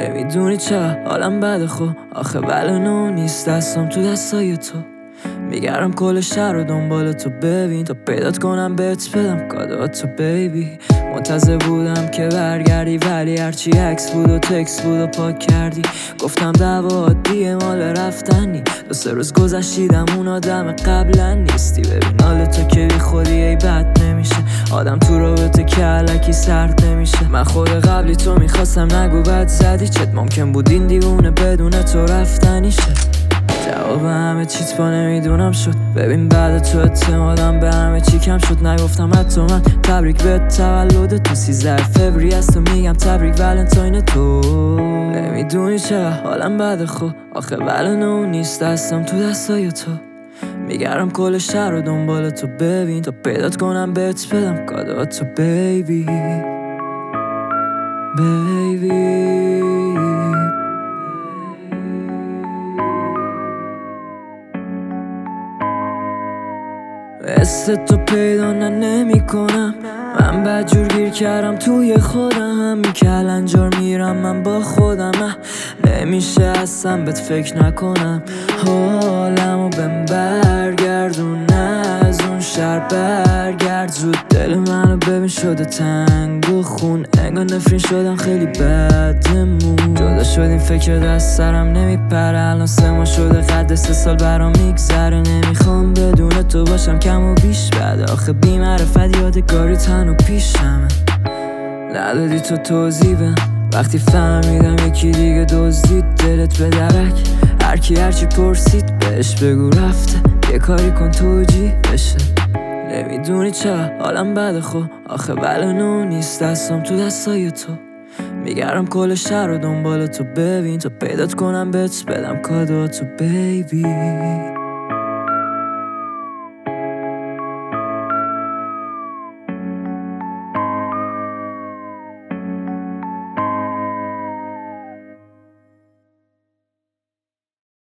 نمیدونی چه حالم بده خو آخه ولنو نیست دستم تو دستای تو. میگردم کل شهر رو دنبال تو ببین تا پیدات کنم بهت بدم کادواتو بیبی. منتظر بودم که برگردی ولی هرچی عکس بود و تکس بود و پاک کردی. گفتم دعوا عادیه مال رفتنی. 2-3 روز گذشتیدم اون آدم قبلا نیستی. ببین حال تو که بی خودی ای بد نمیشه. آدم تو رابطه که علکی سرد نمیشه. من خود قبلی تو میخواستم نگو بد زدی چت. ممکن بود این دیوونه بدون تو رفتنیشه. جواب همه چیت با نمیدونم شد. ببین بعد تو اعتمادم به همه چی کم شد. نگفتم حتی من تبریک به تولد تو. 13 فوریه است و میگم تبریک ولنتاین تو. نمیدونی چه حالم بده خو آخه ولنو نیست دستم تو دستای تو. میگردم کل شهر رو دنبال تو ببین تا پیدات کنم بهت بدم کادواتو بیبی بیبی. مثل تو پیدا نمی کنم. من بدجور گیر کردم توی خودم. همین کلنجار میرم من با خودم. نمیشه اصلا بهت فکر نکنم. حالمو بهم برگردون از اون شهر برگرد زود. دل منو ببین شده تنگ و خون. انگار نفرین شدم خیلی بدمون. جدا شدیم فکر دست سرم نمیپره. الان 3 ماه شده قد 3 سال برام میگذره. نمیخوام بدون تو باشم کم و بیش بده. آخه بی معرفت یادگاری تنو پیشمه. ندادی تو توضیح بهم وقتی فهمیدم یکی دیگه دزدید. دلت به درک هرکی هرچی پرسید بهش بگو رفته. یه کاری کن توجیه بشه. نمیدونی چه حالم بده خو آخه ولنو نیست دستم تو دستای تو. میگردم کل شهر رو دنبال تو ببین تا پیدات کنم بهت بدم کادواتو بیبی.